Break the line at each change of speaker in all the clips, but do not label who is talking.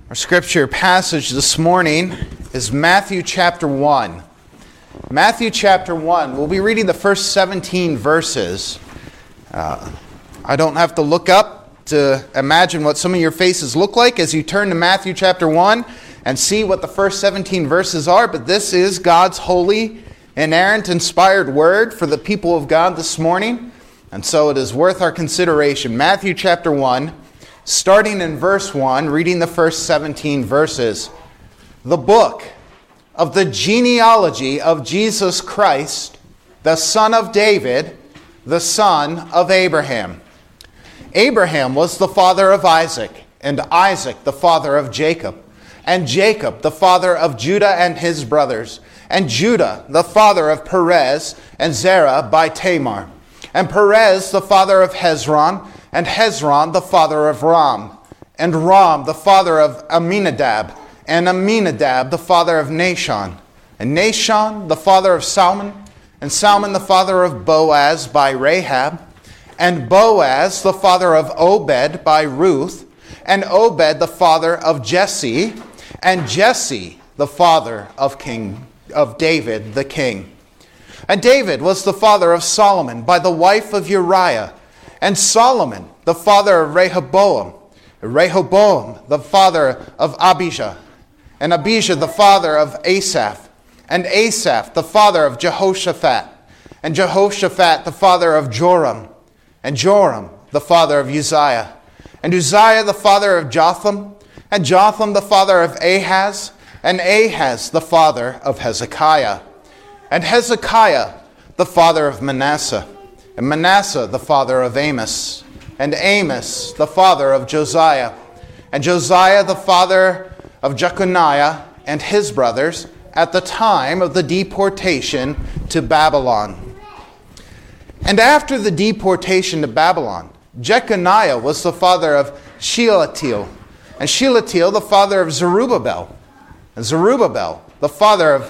Our scripture passage this morning is Matthew chapter 1. Matthew chapter 1. We'll be reading the first 17 verses. I don't have to look up to imagine what some of your faces look like as you turn to Matthew chapter 1 and see what the first 17 verses are, but this is God's holy, inerrant, inspired word for the people of God this morning, and so it is worth our consideration. Matthew chapter 1. Starting in verse 1, reading the first 17 verses. The book of the genealogy of Jesus Christ, the son of David, the son of Abraham. Abraham was the father of Isaac, and Isaac the father of Jacob, and Jacob the father of Judah and his brothers, and Judah the father of Perez and Zerah by Tamar, and Perez the father of Hezron, and Hezron the father of Ram, and Ram the father of Amminadab, and Amminadab the father of Nahshon, and Nahshon the father of Salmon, and Salmon the father of Boaz by Rahab, and Boaz the father of Obed by Ruth, and Obed the father of Jesse, and Jesse the father of David the king. And David was the father of Solomon by the wife of Uriah, and Solomon, the father of Rehoboam, Rehoboam, the father of Abijah, and Abijah, the father of Asaph, and Asaph, the father of Jehoshaphat, and Jehoshaphat, the father of Joram, and Joram, the father of Uzziah, and Uzziah, the father of Jotham, and Jotham, the father of Ahaz, and Ahaz, the father of Hezekiah, and Hezekiah, the father of Manasseh, and Manasseh the father of Amos, and Amos the father of Josiah, and Josiah the father of Jeconiah and his brothers at the time of the deportation to Babylon. And after the deportation to Babylon, Jeconiah was the father of Shealtiel, and Shealtiel the father of Zerubbabel, and Zerubbabel the father of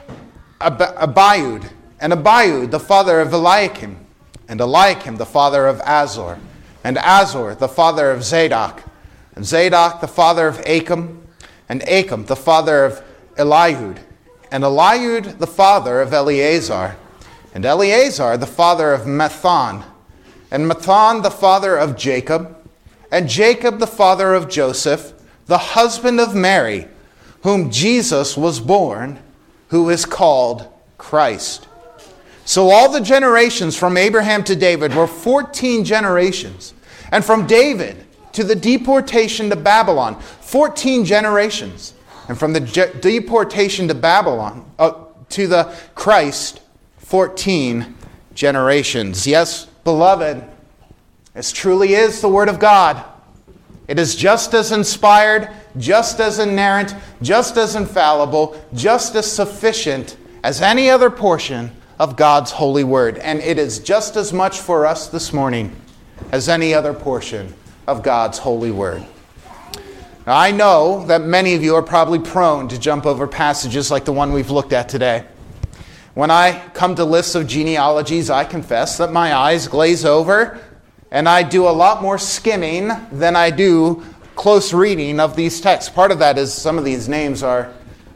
Abiud, and Abiud the father of Eliakim, and Eliakim the father of Azor, and Azor the father of Zadok, and Zadok the father of Achim, and Achim the father of Eliud, and Eliud the father of Eleazar, and Eleazar the father of Matthan, and Matthan the father of Jacob, and Jacob the father of Joseph, the husband of Mary, whom Jesus was born, who is called Christ. So all the generations from Abraham to David were 14 generations. And from David to the deportation to Babylon, 14 generations. And from the deportation to Babylon, to the Christ, 14 generations. Yes, beloved, this truly is the Word of God. It is just as inspired, just as inerrant, just as infallible, just as sufficient as any other portion of God's holy word. And it is just as much for us this morning as any other portion of God's holy word. Now, I know that many of you are probably prone to jump over passages like the one we've looked at today. When I come to lists of genealogies, I confess that my eyes glaze over and I do a lot more skimming than I do close reading of these texts. Part of that is some of these names are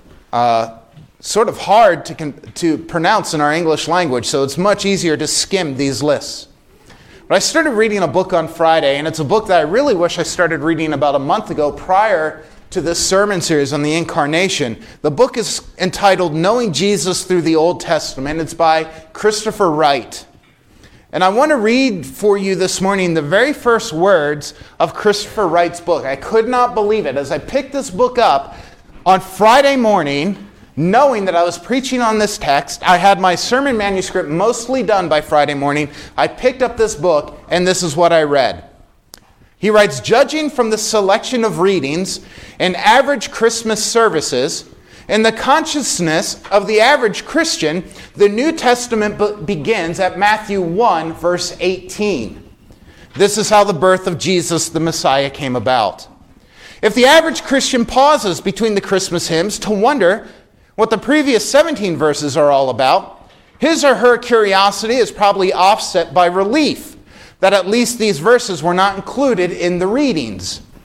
sort of hard to pronounce in our English language, so it's much easier to skim these lists. But I started reading a book on Friday, and it's a book that I really wish I started reading about a month ago prior to this sermon series on the Incarnation. The book is entitled Knowing Jesus Through the Old Testament. It's by Christopher Wright. And I want to read for you this morning the very first words of Christopher Wright's book. I could not believe it. As I picked this book up on Friday morning, knowing that I was preaching on this text, I had my sermon manuscript mostly done by Friday morning. I picked up this book, and this is what I read. He writes, judging from the selection of readings in average Christmas services, in the consciousness of the average Christian, the New Testament begins at Matthew 1, verse 18. This is how the birth of Jesus the Messiah came about. If the average Christian pauses between the Christmas hymns to wonder what the previous 17 verses are all about, his or her curiosity is probably offset by relief that at least these verses were not included in the readings.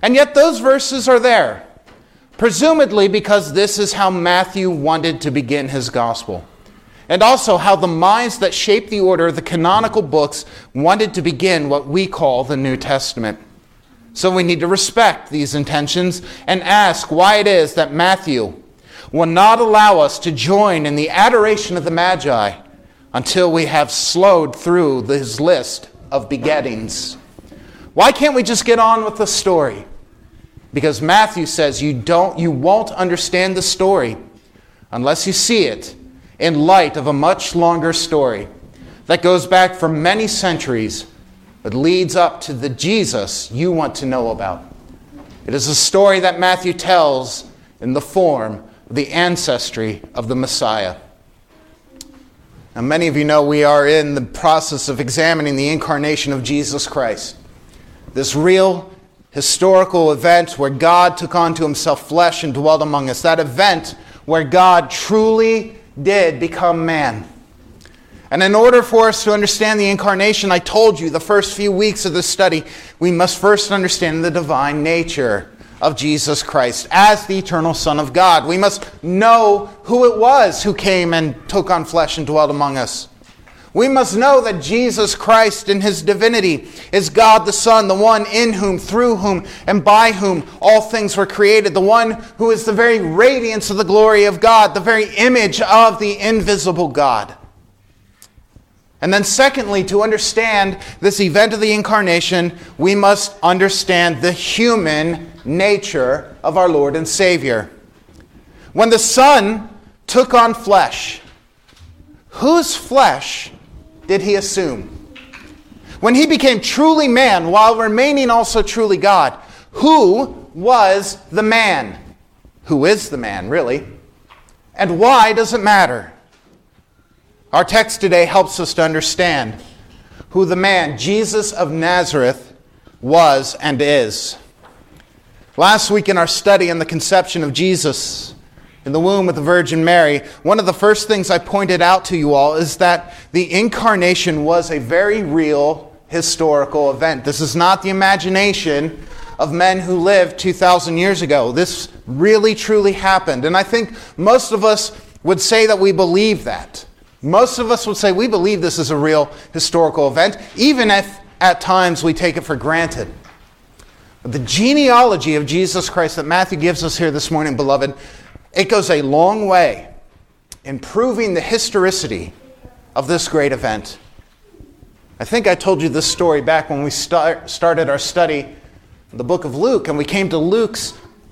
And yet those verses are there, presumably because this is how Matthew wanted to begin his gospel. And also how the minds that shaped the order of the canonical books wanted to begin what we call the New Testament. So we need to respect these intentions and ask why it is that Matthew will not allow us to join in the adoration of the Magi until we have slowed through his list of begettings. Why can't we just get on with the story? Because Matthew says you won't understand the story unless you see it in light of a much longer story that goes back for many centuries but leads up to the Jesus you want to know about. It is a story that Matthew tells in the form of the ancestry of the Messiah. Now, many of you know we are in the process of examining the incarnation of Jesus Christ. This real historical event where God took on to himself flesh and dwelt among us. That event where God truly did become man. And in order for us to understand the incarnation, I told you the first few weeks of this study, we must first understand the divine nature of Jesus Christ as the eternal Son of God. We must know who it was who came and took on flesh and dwelt among us. We must know that Jesus Christ in his divinity is God the Son, the one in whom, through whom, and by whom all things were created, the one who is the very radiance of the glory of God, the very image of the invisible God. And then secondly, to understand this event of the incarnation, we must understand the human nature of our Lord and Savior. When the Son took on flesh, whose flesh did he assume? When he became truly man while remaining also truly God, who was the man? Who is the man, really? And why does it matter? Our text today helps us to understand who the man, Jesus of Nazareth, was and is. Last week in our study on the conception of Jesus in the womb of the Virgin Mary, one of the first things I pointed out to you all is that the incarnation was a very real historical event. This is not the imagination of men who lived 2,000 years ago. This really, truly happened. And I think most of us would say that we believe that. Most of us would say we believe this is a real historical event, even if at times we take it for granted. But the genealogy of Jesus Christ that Matthew gives us here this morning, beloved, it goes a long way in proving the historicity of this great event. I think I told you this story back when we started our study in the book of Luke, and we came to Luke's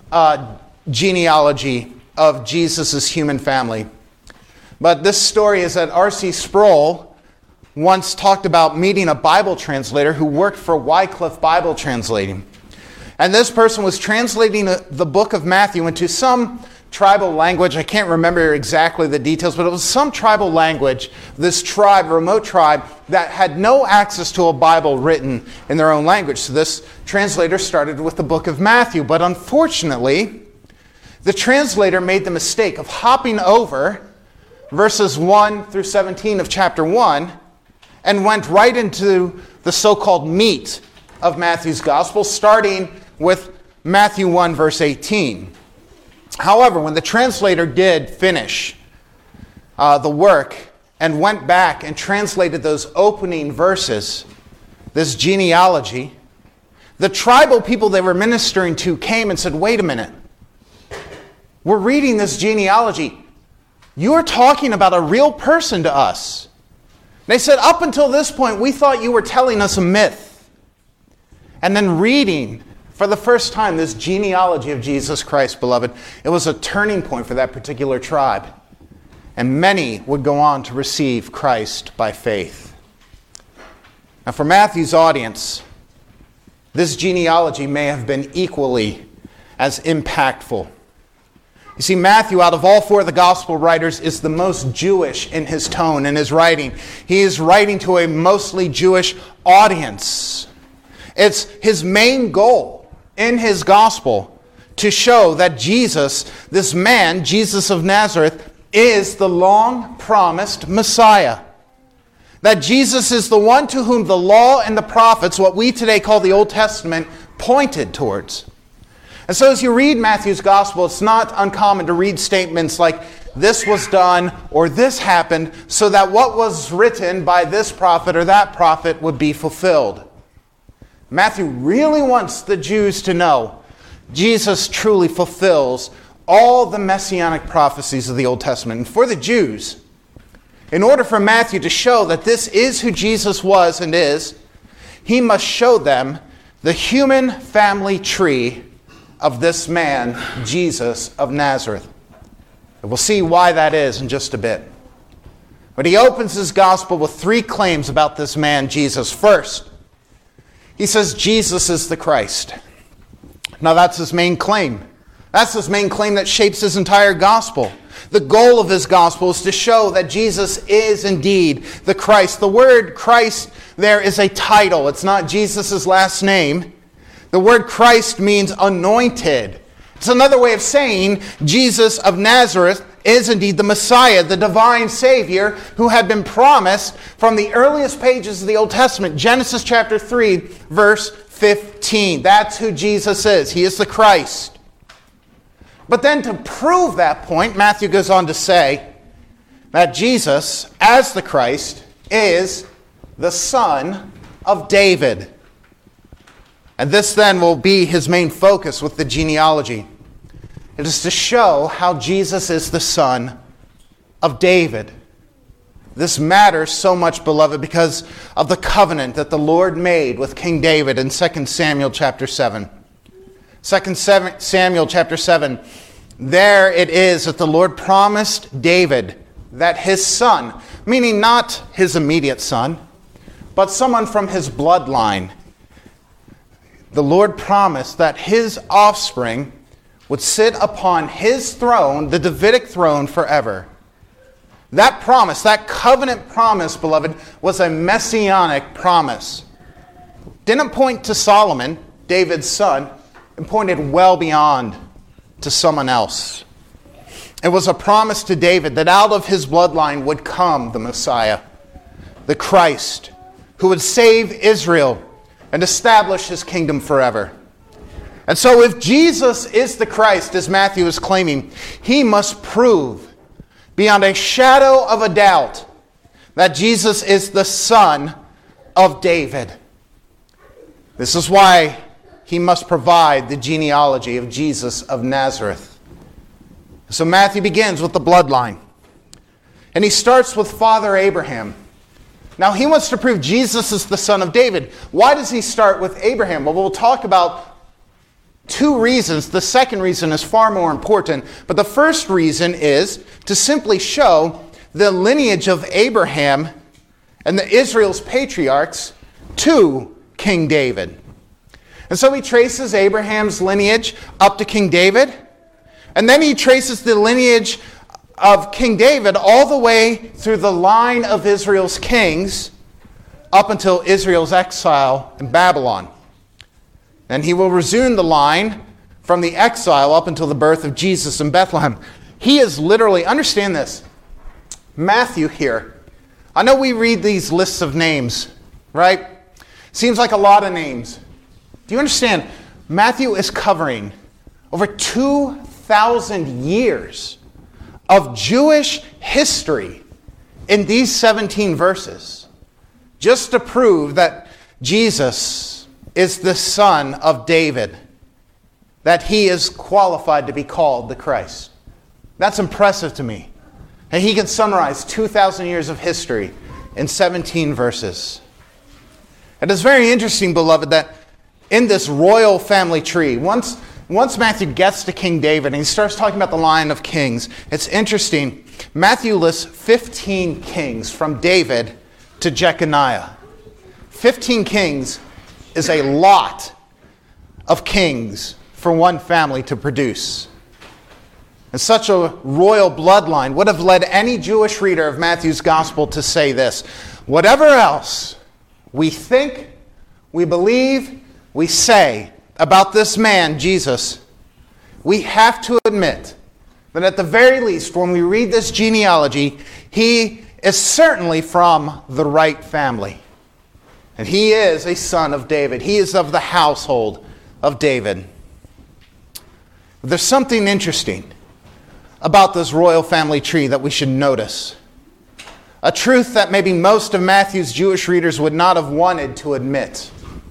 genealogy of Jesus' human family. But this story is that R.C. Sproul once talked about meeting a Bible translator who worked for Wycliffe Bible Translating. And this person was translating the book of Matthew into some tribal language. I can't remember exactly the details, but it was some tribal language, this tribe, remote tribe, that had no access to a Bible written in their own language. So this translator started with the book of Matthew. But unfortunately, the translator made the mistake of hopping over verses 1 through 17 of chapter 1 and went right into the so-called meat of Matthew's gospel, starting with Matthew 1 verse 18. However, when the translator did finish the work and went back and translated those opening verses, this genealogy, the tribal people they were ministering to came and said, wait a minute, we're reading this genealogy. You are talking about a real person to us. They said, up until this point, we thought you were telling us a myth. And then reading for the first time this genealogy of Jesus Christ, beloved, it was a turning point for that particular tribe. And many would go on to receive Christ by faith. Now for Matthew's audience, this genealogy may have been equally as impactful. You see, Matthew, out of all four of the gospel writers, is the most Jewish in his tone, in his writing. He is writing to a mostly Jewish audience. It's his main goal in his gospel to show that Jesus, this man, Jesus of Nazareth, is the long-promised Messiah. That Jesus is the one to whom the law and the prophets, what we today call the Old Testament, pointed towards. And so as you read Matthew's gospel, it's not uncommon to read statements like, this was done or this happened so that what was written by this prophet or that prophet would be fulfilled. Matthew really wants the Jews to know Jesus truly fulfills all the messianic prophecies of the Old Testament. And for the Jews, in order for Matthew to show that this is who Jesus was and is, he must show them the human family tree of this man, Jesus of Nazareth. And we'll see why that is in just a bit. But he opens his gospel with 3 claims about this man, Jesus. First, he says Jesus is the Christ. Now that's his main claim. That's his main claim that shapes his entire gospel. The goal of his gospel is to show that Jesus is indeed the Christ. The word Christ there is a title. It's not Jesus' last name. The word Christ means anointed. It's another way of saying Jesus of Nazareth is indeed the Messiah, the divine Savior who had been promised from the earliest pages of the Old Testament. Genesis chapter 3, verse 15. That's who Jesus is. He is the Christ. But then to prove that point, Matthew goes on to say that Jesus, as the Christ, is the son of David. And this then will be his main focus with the genealogy. It is to show how Jesus is the son of David. This matters so much, beloved, because of the covenant that the Lord made with King David in 2 Samuel chapter 7. 2 Samuel chapter 7, there it is that the Lord promised David that his son, meaning not his immediate son, but someone from his bloodline, the Lord promised that his offspring would sit upon his throne, the Davidic throne, forever. That promise, that covenant promise, beloved, was a messianic promise. Didn't point to Solomon, David's son. It pointed well beyond to someone else. It was a promise to David that out of his bloodline would come the Messiah, the Christ, who would save Israel and establish his kingdom forever. And so if Jesus is the Christ, as Matthew is claiming, he must prove beyond a shadow of a doubt that Jesus is the son of David. This is why he must provide the genealogy of Jesus of Nazareth. So Matthew begins with the bloodline. And he starts with Father Abraham. Now he wants to prove Jesus is the son of David. Why does he start with Abraham? Well, we'll talk about 2 reasons. The second reason is far more important. But the first reason is to simply show the lineage of Abraham and the Israel's patriarchs to King David. And so he traces Abraham's lineage up to King David. And then he traces the lineage of King David all the way through the line of Israel's kings up until Israel's exile in Babylon. And he will resume the line from the exile up until the birth of Jesus in Bethlehem. He is literally, understand this, Matthew here. I know we read these lists of names, right? Seems like a lot of names. Do you understand? Matthew is covering over 2,000 years of Jewish history in these 17 verses, just to prove that Jesus is the son of David, that he is qualified to be called the Christ. That's impressive to me. And he can summarize 2,000 years of history in 17 verses. It is very interesting, beloved, that in this royal family tree, once Matthew gets to King David and he starts talking about the line of kings, it's interesting. Matthew lists 15 kings from David to Jeconiah. 15 kings is a lot of kings for one family to produce. And such a royal bloodline would have led any Jewish reader of Matthew's gospel to say this: whatever else we think, we believe, we say about this man, Jesus, we have to admit that at the very least, when we read this genealogy, he is certainly from the right family. And he is a son of David. He is of the household of David. There's something interesting about this royal family tree that we should notice. A truth that maybe most of Matthew's Jewish readers would not have wanted to admit.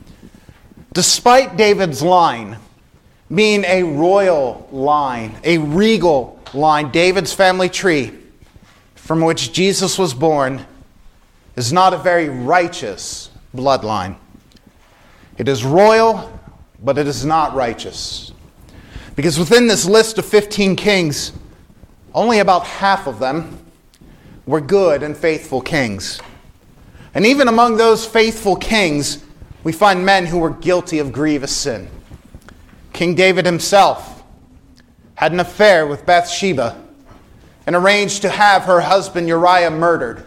Despite David's line being a royal line, a regal line, David's family tree from which Jesus was born is not a very righteous bloodline. It is royal, but it is not righteous. Because within this list of 15 kings, only about half of them were good and faithful kings. And even among those faithful kings, we find men who were guilty of grievous sin. King David himself had an affair with Bathsheba and arranged to have her husband Uriah murdered.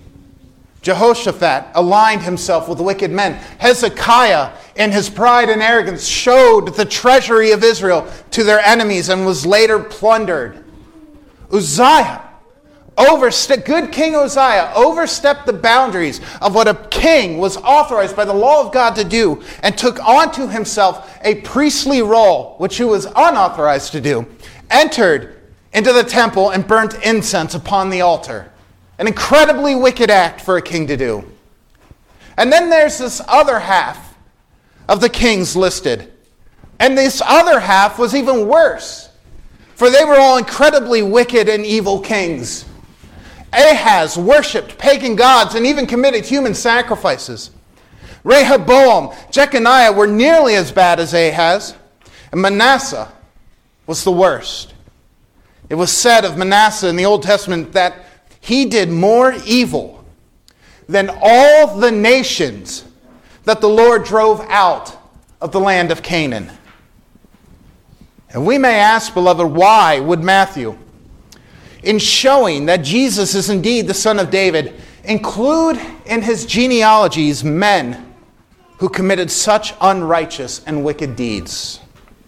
Jehoshaphat aligned himself with wicked men. Hezekiah, in his pride and arrogance, showed the treasury of Israel to their enemies and was later plundered. Uzziah, good King Uzziah, overstepped the boundaries of what a king was authorized by the law of God to do and took onto himself a priestly role, which he was unauthorized to do, entered into the temple and burnt incense upon the altar. An incredibly wicked act for a king to do. And then there's this other half of the kings listed. And this other half was even worse, for they were all incredibly wicked and evil kings. Ahaz worshipped pagan gods and even committed human sacrifices. Rehoboam, Jeconiah were nearly as bad as Ahaz. And Manasseh was the worst. It was said of Manasseh in the Old Testament that he did more evil than all the nations that the Lord drove out of the land of Canaan. And we may ask, beloved, why would Matthew, in showing that Jesus is indeed the son of David, include in his genealogies men who committed such unrighteous and wicked deeds?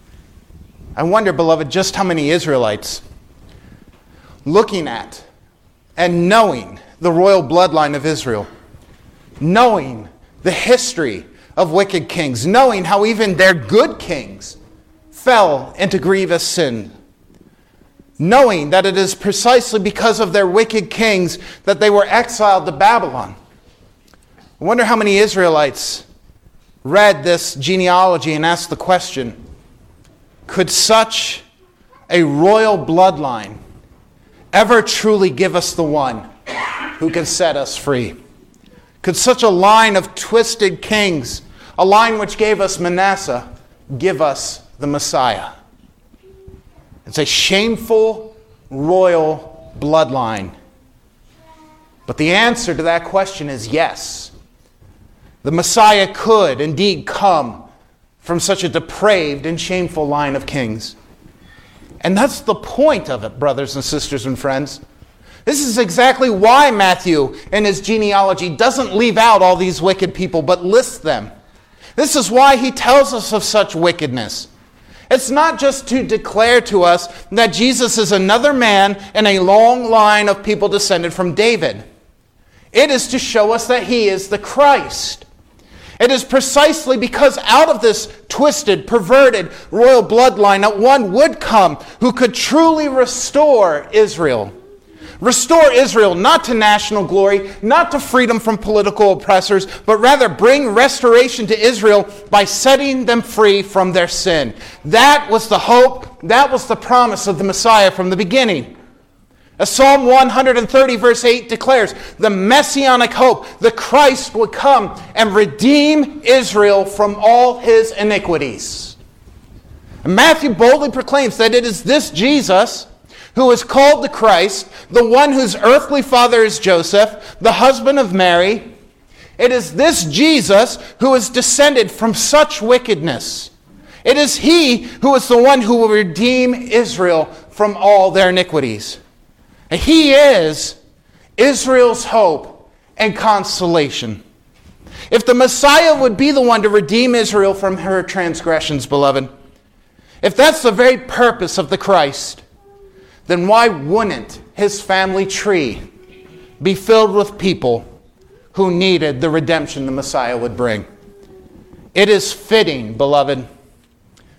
I wonder, beloved, just how many Israelites, looking at and knowing the royal bloodline of Israel, knowing the history of wicked kings, knowing how even their good kings fell into grievous sin, knowing that it is precisely because of their wicked kings that they were exiled to Babylon. I wonder how many Israelites read this genealogy and asked the question, could such a royal bloodline ever truly give us the one who can set us free? Could such a line of twisted kings, a line which gave us Manasseh, give us the Messiah? It's a shameful royal bloodline. But the answer to that question is yes. The Messiah could indeed come from such a depraved and shameful line of kings. And that's the point of it, brothers and sisters and friends. This is exactly why Matthew in his genealogy doesn't leave out all these wicked people, but lists them. This is why he tells us of such wickedness. It's not just to declare to us that Jesus is another man in a long line of people descended from David. It is to show us that he is the Christ. It is precisely because out of this twisted, perverted royal bloodline that one would come who could truly restore Israel. Restore Israel not to national glory, not to freedom from political oppressors, but rather bring restoration to Israel by setting them free from their sin. That was the hope, that was the promise of the Messiah from the beginning. As Psalm 130 verse 8 declares, the messianic hope, the Christ would come and redeem Israel from all his iniquities. And Matthew boldly proclaims that it is this Jesus who is called the Christ, the one whose earthly father is Joseph, the husband of Mary. It is this Jesus who is descended from such wickedness. It is he who is the one who will redeem Israel from all their iniquities. And he is Israel's hope and consolation. If the Messiah would be the one to redeem Israel from her transgressions, beloved, if that's the very purpose of the Christ, then why wouldn't his family tree be filled with people who needed the redemption the Messiah would bring? It is fitting, beloved,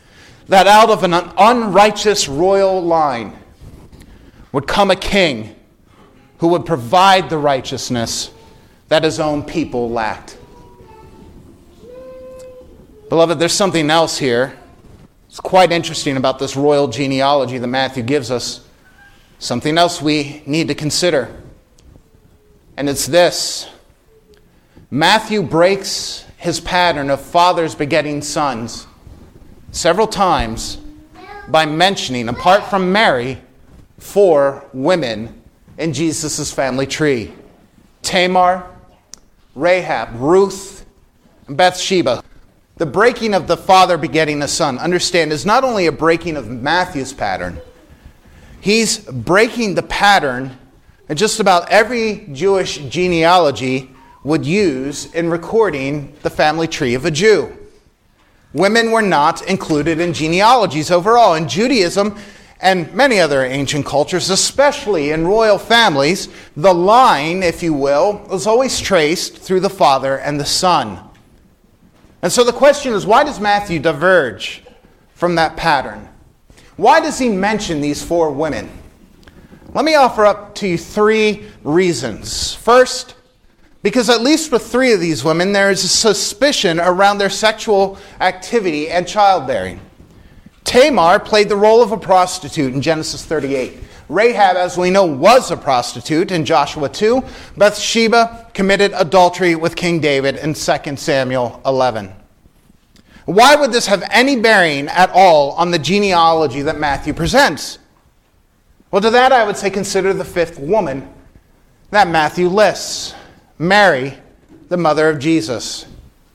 that out of an unrighteous royal line would come a king who would provide the righteousness that his own people lacked. Beloved, there's something else here. It's quite interesting about this royal genealogy that Matthew gives us. Something else we need to consider. And it's this. Matthew breaks his pattern of fathers begetting sons several times by mentioning, apart from Mary, 4 women in Jesus' family tree. Tamar, Rahab, Ruth, and Bathsheba. The breaking of the father begetting a son, understand, is not only a breaking of Matthew's pattern. He's breaking the pattern that just about every Jewish genealogy would use in recording the family tree of a Jew. Women were not included in genealogies overall. In Judaism and many other ancient cultures, especially in royal families, the line, if you will, was always traced through the father and the son. And so the question is, why does Matthew diverge from that pattern? Why does he mention these 4 women? Let me offer up to you 3 reasons. First, because at least with 3 of these women, there is a suspicion around their sexual activity and childbearing. Tamar played the role of a prostitute in Genesis 38. Rahab, as we know, was a prostitute in Joshua 2. Bathsheba committed adultery with King David in 2 Samuel 11. Why would this have any bearing at all on the genealogy that Matthew presents? Well, to that I would say consider the 5th woman that Matthew lists, Mary, the mother of Jesus.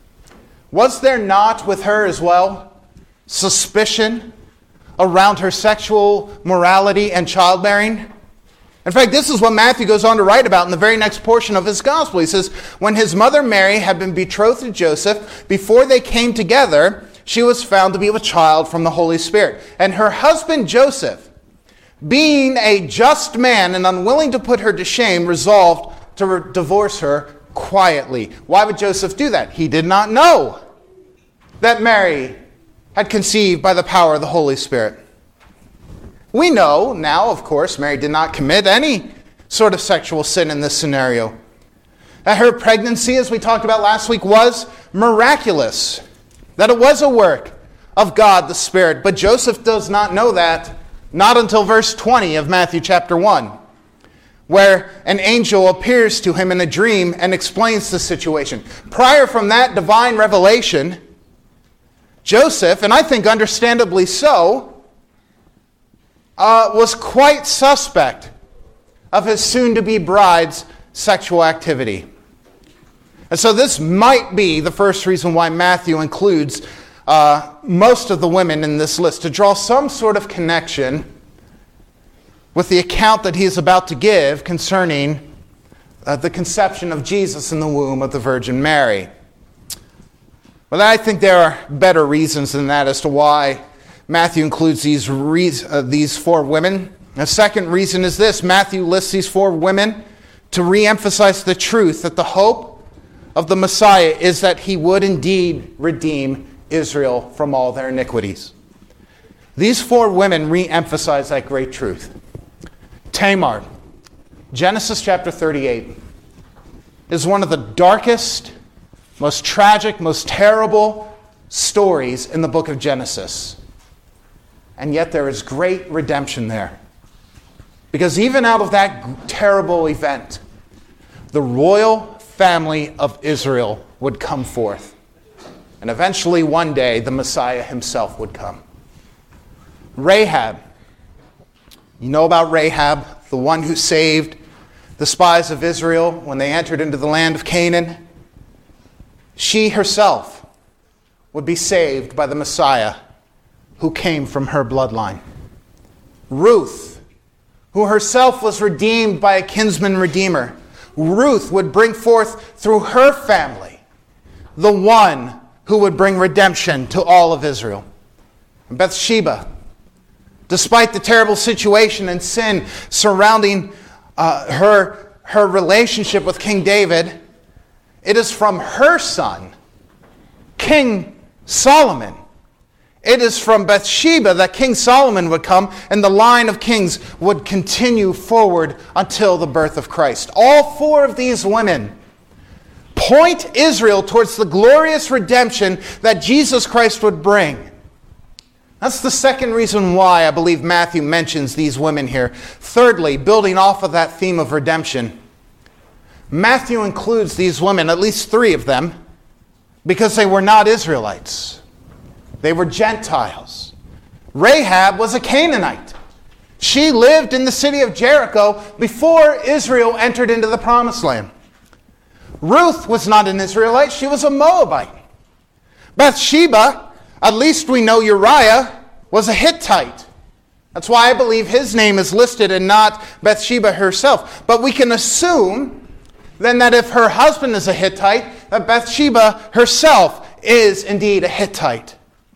Was there not with her as well suspicion around her sexual morality and childbearing? In fact, this is what Matthew goes on to write about in the very next portion of his gospel. He says, when his mother Mary had been betrothed to Joseph, before they came together, she was found to be with child from the Holy Spirit. And her husband Joseph, being a just man and unwilling to put her to shame, resolved to divorce her quietly. Why would Joseph do that? He did not know that Mary had conceived by the power of the Holy Spirit. We know now, of course, Mary did not commit any sort of sexual sin in this scenario. That her pregnancy, as we talked about last week, was miraculous. That it was a work of God the Spirit. But Joseph does not know that, not until verse 20 of Matthew chapter 1, where an angel appears to him in a dream and explains the situation. Prior from that divine revelation, Joseph, and I think understandably so, was quite suspect of his soon-to-be bride's sexual activity. And so this might be the first reason why Matthew includes most of the women in this list, to draw some sort of connection with the account that he is about to give concerning the conception of Jesus in the womb of the Virgin Mary. But I think there are better reasons than that as to why Matthew includes these 4 women. The second reason is this. Matthew lists these 4 women to re-emphasize the truth that the hope of the Messiah is that he would indeed redeem Israel from all their iniquities. These 4 women re-emphasize that great truth. Tamar, Genesis chapter 38, is one of the darkest, most tragic, most terrible stories in the book of Genesis. And yet there is great redemption there. Because even out of that terrible event, the royal family of Israel would come forth. And eventually one day the Messiah himself would come. Rahab. You know about Rahab, the one who saved the spies of Israel when they entered into the land of Canaan. She herself would be saved by the Messiah who came from her bloodline. Ruth, who herself was redeemed by a kinsman redeemer. Ruth would bring forth through her family the one who would bring redemption to all of Israel. And Bathsheba, despite the terrible situation and sin surrounding her relationship with King David, it is from her son, King Solomon, it is from Bathsheba that King Solomon would come, and the line of kings would continue forward until the birth of Christ. All four of these women point Israel towards the glorious redemption that Jesus Christ would bring. That's the second reason why I believe Matthew mentions these women here. Thirdly, building off of that theme of redemption, Matthew includes these women, at least three of them, because they were not Israelites. They were Gentiles. Rahab was a Canaanite. She lived in the city of Jericho before Israel entered into the Promised Land. Ruth was not an Israelite. She was a Moabite. Bathsheba, at least we know Uriah, was a Hittite. That's why I believe his name is listed and not Bathsheba herself. But we can assume then that if her husband is a Hittite, that Bathsheba herself is indeed a Hittite.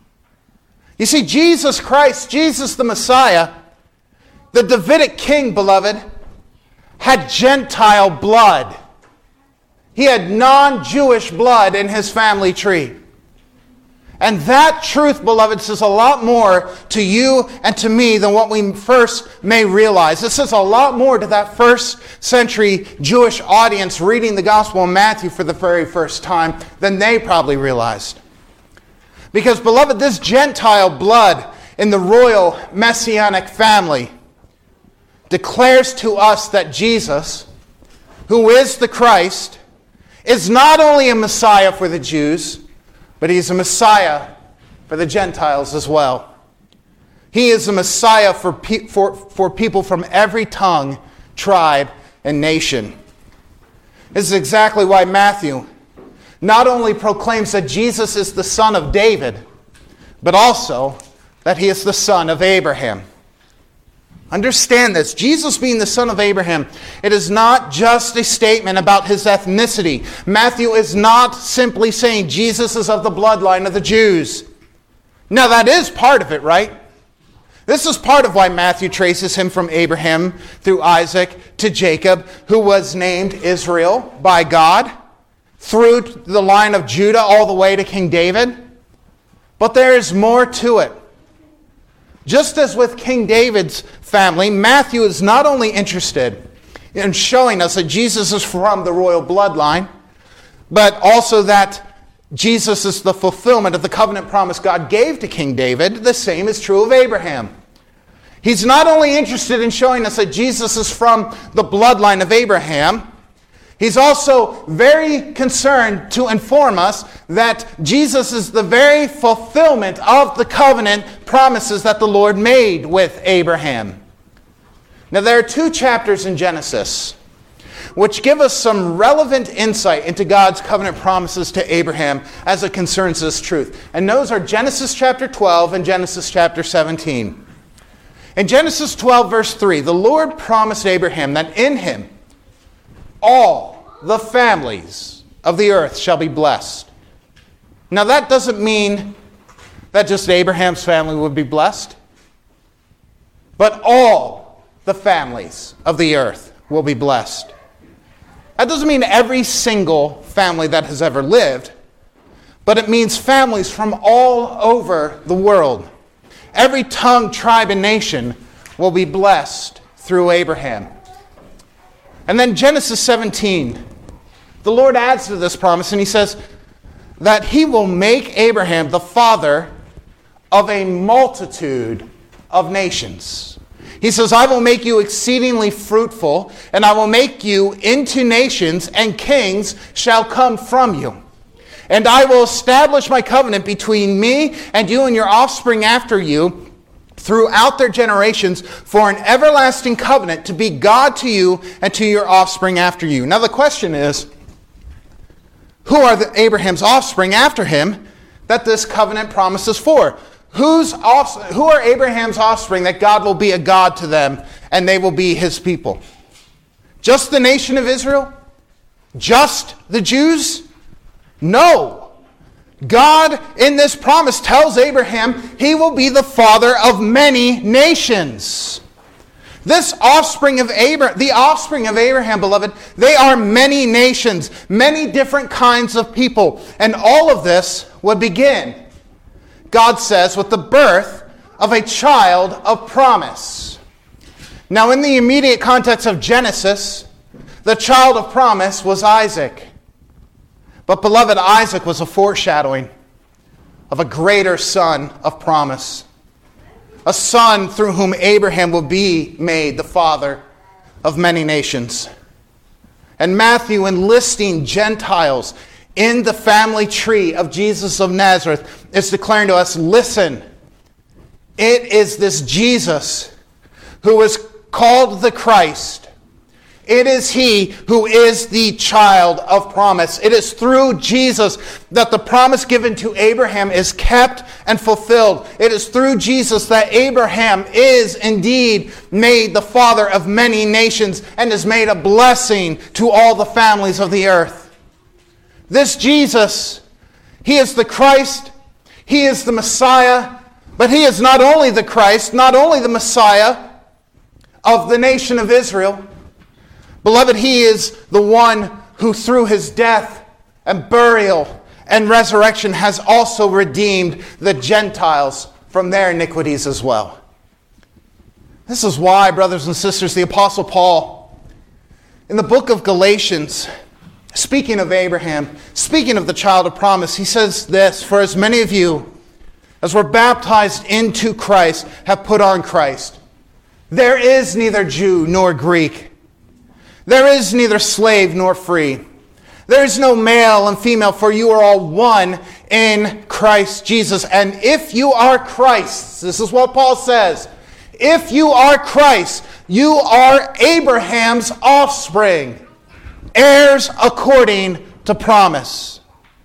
You see, Jesus Christ, Jesus the Messiah, the Davidic king, beloved, had Gentile blood. He had non-Jewish blood in his family tree. And that truth, beloved, says a lot more to you and to me than what we first may realize. It says a lot more to that first century Jewish audience reading the Gospel of Matthew for the very first time than they probably realized. Because, beloved, this Gentile blood in the royal messianic family declares to us that Jesus, who is the Christ, is not only a Messiah for the Jews, but he's a Messiah for the Gentiles as well. He is a Messiah for people from every tongue, tribe, and nation. This is exactly why Matthew not only proclaims that Jesus is the son of David, but also that he is the son of Abraham. Understand this. Jesus being the son of Abraham, it is not just a statement about his ethnicity. Matthew is not simply saying Jesus is of the bloodline of the Jews. Now that is part of it, right? This is part of why Matthew traces him from Abraham through Isaac to Jacob, who was named Israel by God, through the line of Judah all the way to King David. But there is more to it. Just as with King David's family, Matthew is not only interested in showing us that Jesus is from the royal bloodline, but also that Jesus is the fulfillment of the covenant promise God gave to King David. The same is true of Abraham. He's not only interested in showing us that Jesus is from the bloodline of Abraham, he's also very concerned to inform us that Jesus is the very fulfillment of the covenant promises that the Lord made with Abraham. Now, there are two chapters in Genesis which give us some relevant insight into God's covenant promises to Abraham as it concerns this truth. And those are Genesis chapter 12 and Genesis chapter 17. In Genesis 12, verse 3, the Lord promised Abraham that in him all the families of the earth shall be blessed. Now that doesn't mean that just Abraham's family would be blessed, but all the families of the earth will be blessed. That doesn't mean every single family that has ever lived, but it means families from all over the world. Every tongue, tribe, and nation will be blessed through Abraham. And then Genesis 17, the Lord adds to this promise, and he says that he will make Abraham the father of a multitude of nations. He says, I will make you exceedingly fruitful, and I will make you into nations, and kings shall come from you. And I will establish my covenant between me and you and your offspring after you throughout their generations for an everlasting covenant to be God to you and to your offspring after you. Now the question is, who are Abraham's offspring after him that this covenant promises for? Who are Abraham's offspring that God will be a God to them and they will be his people? Just the nation of Israel? Just the Jews? No. God in this promise tells Abraham he will be the father of many nations. This offspring of Abraham, the offspring of Abraham, beloved, they are many nations, many different kinds of people. And all of this would begin God says, with the birth of a child of promise. Now, in the immediate context of Genesis, the child of promise was Isaac. But, beloved, Isaac was a foreshadowing of a greater son of promise. A son through whom Abraham will be made the father of many nations. And Matthew, in listing Gentiles in the family tree of Jesus of Nazareth, is declaring to us, listen, it is this Jesus who is called the Christ. It is he who is the child of promise. It is through Jesus that the promise given to Abraham is kept and fulfilled. It is through Jesus that Abraham is indeed made the father of many nations and is made a blessing to all the families of the earth. This Jesus, he is the Christ, he is the Messiah, but he is not only the Christ, not only the Messiah of the nation of Israel. Beloved, he is the one who through his death and burial and resurrection has also redeemed the Gentiles from their iniquities as well. This is why, brothers and sisters, the Apostle Paul, in the book of Galatians, speaking of Abraham, speaking of the child of promise, he says this, for as many of you as were baptized into Christ have put on Christ. There is neither Jew nor Greek. There is neither slave nor free. There is no male and female, for you are all one in Christ Jesus. And if you are Christ, this is what Paul says, if you are Christ, you are Abraham's offspring, heirs according to promise.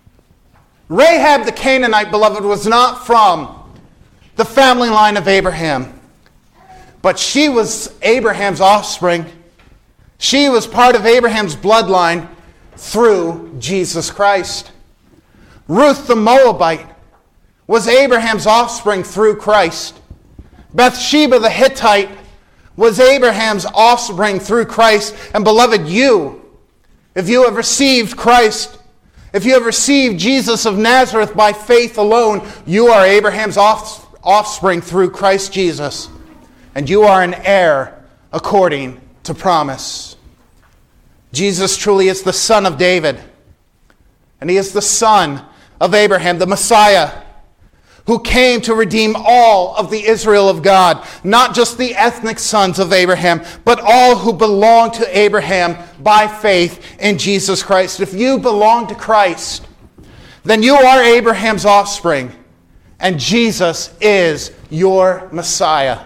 Rahab the Canaanite, beloved, was not from the family line of Abraham, but she was Abraham's offspring. She was part of Abraham's bloodline through Jesus Christ. Ruth the Moabite was Abraham's offspring through Christ. Bathsheba the Hittite was Abraham's offspring through Christ. And beloved, you, if you have received Christ, if you have received Jesus of Nazareth by faith alone, you are Abraham's offspring through Christ Jesus. And you are an heir according to promise. Jesus truly is the son of David. And he is the son of Abraham, the Messiah, who came to redeem all of the Israel of God. Not just the ethnic sons of Abraham, but all who belong to Abraham by faith in Jesus Christ. If you belong to Christ, then you are Abraham's offspring. And Jesus is your Messiah.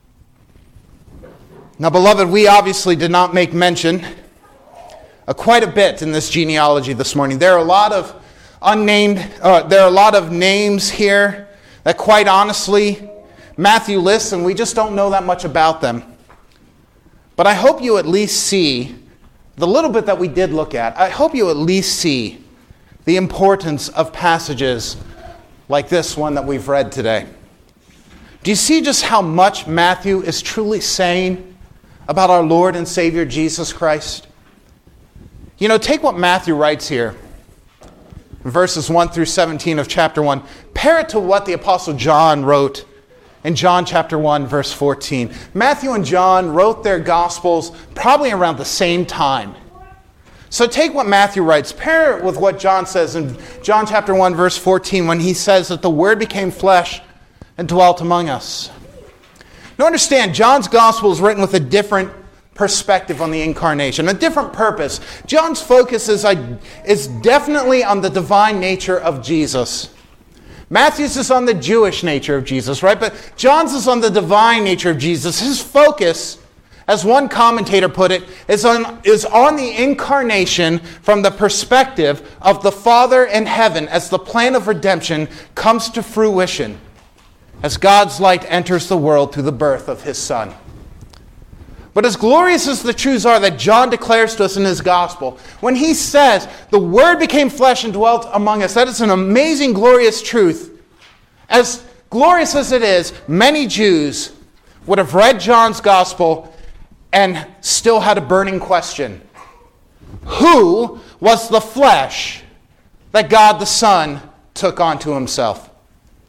Now, beloved, we obviously did not make mention quite a bit in this genealogy this morning. There are a lot of there are a lot of names here that, quite honestly, Matthew lists, and we just don't know that much about them. But I hope you at least see the little bit that we did look at. I hope you at least see the importance of passages like this one that we've read today. Do you see just how much Matthew is truly saying about our Lord and Savior Jesus Christ? You know, take what Matthew writes here, verses 1 through 17 of chapter 1. Pair it to what the Apostle John wrote in John chapter 1, verse 14. Matthew and John wrote their Gospels probably around the same time. So take what Matthew writes, pair it with what John says in John chapter 1, verse 14, when he says that the Word became flesh and dwelt among us. Now understand, John's Gospel is written with a different perspective on the incarnation, a different purpose. John's focus is definitely on the divine nature of Jesus. Matthew's is on the Jewish nature of Jesus, right? But John's is on the divine nature of Jesus. His focus, as one commentator put it, is on the incarnation from the perspective of the Father in heaven as the plan of redemption comes to fruition, as God's light enters the world through the birth of his Son. But as glorious as the truths are that John declares to us in his gospel, when he says, the Word became flesh and dwelt among us, that is an amazing, glorious truth. As glorious as it is, many Jews would have read John's gospel and still had a burning question. Who was the flesh that God the Son took onto himself?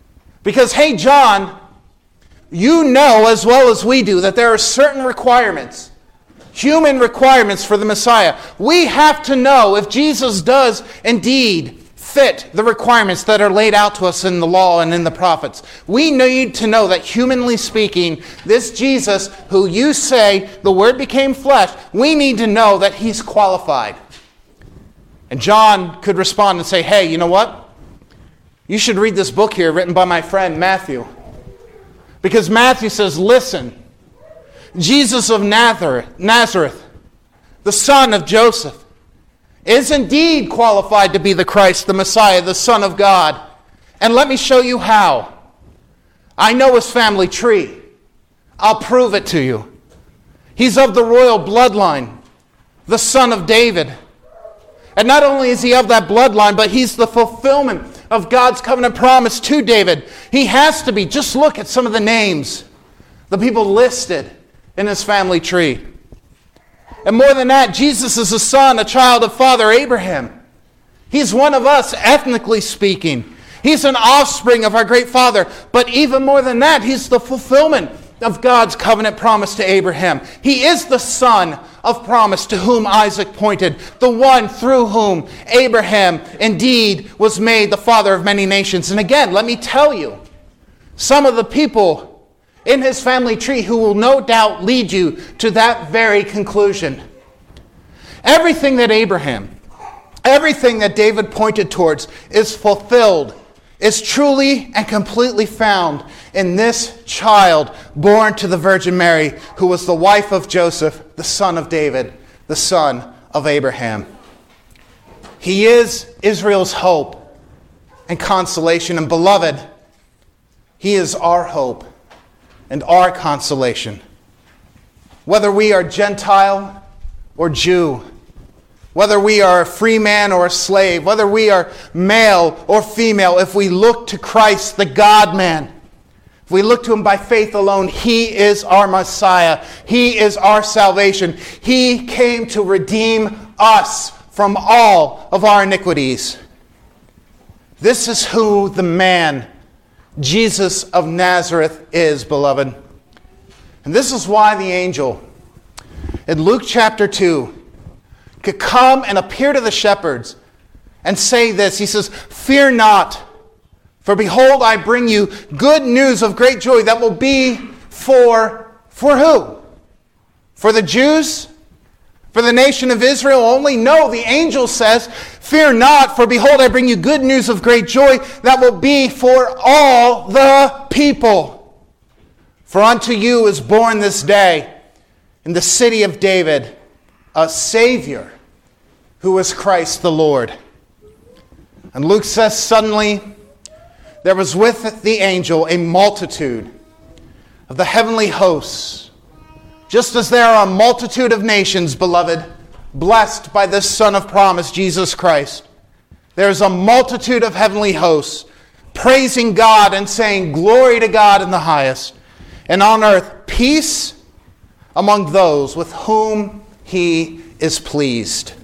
Because, hey, John, you know as well as we do that there are certain requirements, human requirements for the Messiah. We have to know if Jesus does indeed fit the requirements that are laid out to us in the law and in the prophets. We need to know that, humanly speaking, this Jesus who you say the Word became flesh, we need to know that he's qualified. And John could respond and say, hey, you know what? You should read this book here written by my friend Matthew. Because Matthew says, listen, Jesus of Nazareth, the son of Joseph, is indeed qualified to be the Christ, the Messiah, the Son of God. And let me show you how. I know his family tree. I'll prove it to you. He's of the royal bloodline, the son of David. And not only is he of that bloodline, but he's the fulfillment of God's covenant promise to David. He has to be. Just look at some of the names, the people listed in his family tree. And more than that, Jesus is a son, a child of Father Abraham. He's one of us, ethnically speaking. He's an offspring of our great father. But even more than that, he's the fulfillment of God's covenant promise to Abraham. He is the son of promise to whom Isaac pointed, the one through whom Abraham indeed was made the father of many nations. And again, let me tell you, some of the people in his family tree who will no doubt lead you to that very conclusion. Everything that David pointed towards is fulfilled, is truly and completely found in this child born to the Virgin Mary, who was the wife of Joseph, the son of David, the son of Abraham. He is Israel's hope and consolation. And beloved, he is our hope and our consolation. Whether we are Gentile or Jew, whether we are a free man or a slave, whether we are male or female, if we look to Christ, the God-man, if we look to him by faith alone, he is our Messiah. He is our salvation. He came to redeem us from all of our iniquities. This is who the man Jesus of Nazareth is, beloved. And this is why the angel in Luke chapter 2 could come and appear to the shepherds and say this. He says, fear not, for behold, I bring you good news of great joy that will be for who? For the Jews? For the nation of Israel only? No, the angel says, fear not, for behold, I bring you good news of great joy that will be for all the people. For unto you is born this day in the city of David a Savior, who is Christ the Lord. And Luke says, suddenly there was with the angel a multitude of the heavenly hosts, just as there are a multitude of nations, beloved, blessed by this Son of promise, Jesus Christ. There's a multitude of heavenly hosts praising God and saying, glory to God in the highest, and on earth peace among those with whom he is pleased.